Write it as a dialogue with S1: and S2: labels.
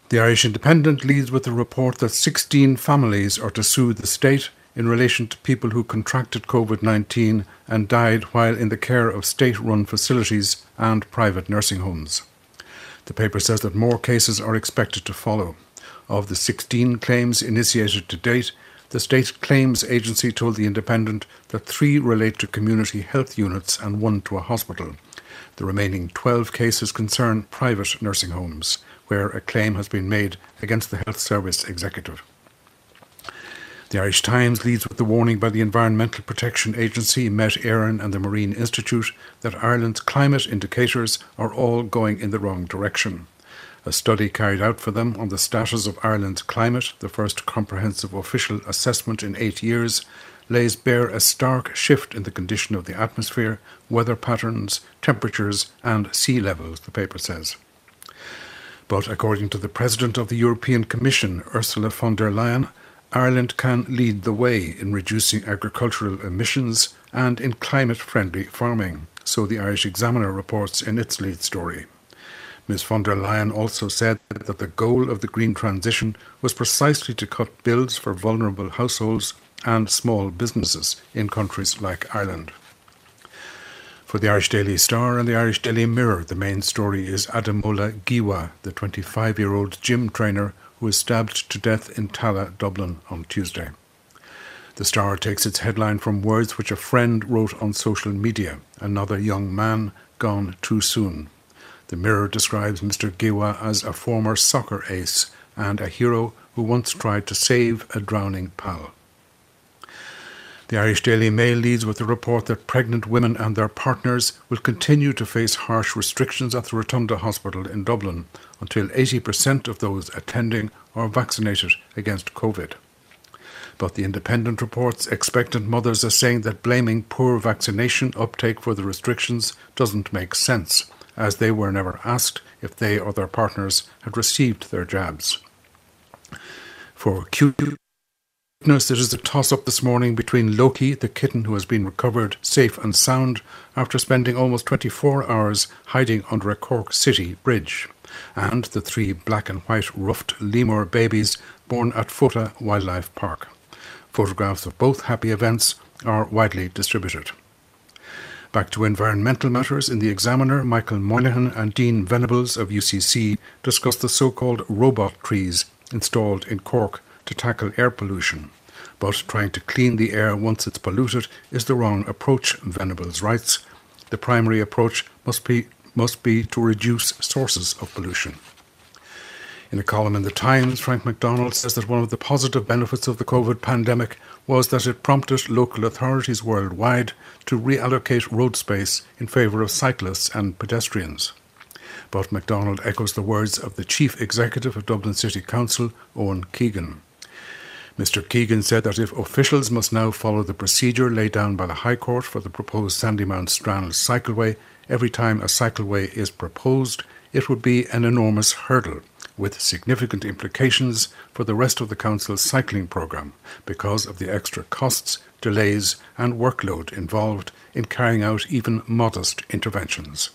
S1: The Irish Independent leads with a report that 16 families are to sue the state in relation to people who contracted COVID-19 and died while in the care of state-run facilities and private nursing homes. The paper says that more cases are expected to follow. Of the 16 claims initiated to date, the State Claims Agency told The Independent that 3 relate to community health units and 1 to a hospital. The remaining 12 cases concern private nursing homes, where a claim has been made against the Health Service Executive. The Irish Times leads with the warning by the Environmental Protection Agency, Met Éireann and the Marine Institute that Ireland's climate indicators are all going in the wrong direction. A study carried out for them on the status of Ireland's climate, the first comprehensive official assessment in 8 years, lays bare a stark shift in the condition of the atmosphere, weather patterns, temperatures and sea levels, the paper says. But according to the President of the European Commission, Ursula von der Leyen, Ireland can lead the way in reducing agricultural emissions and in climate-friendly farming, so the Irish Examiner reports in its lead story. Ms von der Leyen also said that the goal of the green transition was precisely to cut bills for vulnerable households and small businesses in countries like Ireland. For the Irish Daily Star and the Irish Daily Mirror, the main story is Ademola Giwa, the 25-year-old gym trainer who was stabbed to death in Tala, Dublin on Tuesday. The Star takes its headline from words which a friend wrote on social media, another young man gone too soon. The Mirror describes Mr. Giwa as a former soccer ace and a hero who once tried to save a drowning pal. The Irish Daily Mail leads with the report that pregnant women and their partners will continue to face harsh restrictions at the Rotunda Hospital in Dublin until 80% of those attending are vaccinated against COVID. But the Independent reports expectant mothers are saying that blaming poor vaccination uptake for the restrictions doesn't make sense, as they were never asked if they or their partners had received their jabs. For cuteness, it is a toss-up this morning between Loki, the kitten who has been recovered safe and sound after spending almost 24 hours hiding under a Cork City bridge, and the 3 black and white ruffed lemur babies born at Fota Wildlife Park. Photographs of both happy events are widely distributed. Back to environmental matters, in the Examiner, Michael Moynihan and Dean Venables of UCC discussed the so-called robot trees installed in Cork to tackle air pollution. But trying to clean the air once it's polluted is the wrong approach, Venables writes. The primary approach must be to reduce sources of pollution. In a column in The Times, Frank MacDonald says that one of the positive benefits of the COVID pandemic was that it prompted local authorities worldwide to reallocate road space in favour of cyclists and pedestrians. But MacDonald echoes the words of the Chief Executive of Dublin City Council, Owen Keegan. Mr. Keegan said that if officials must now follow the procedure laid down by the High Court for the proposed Sandymount Strand cycleway, every time a cycleway is proposed, it would be an enormous hurdle, with significant implications for the rest of the Council's cycling programme because of the extra costs, delays and workload involved in carrying out even modest interventions.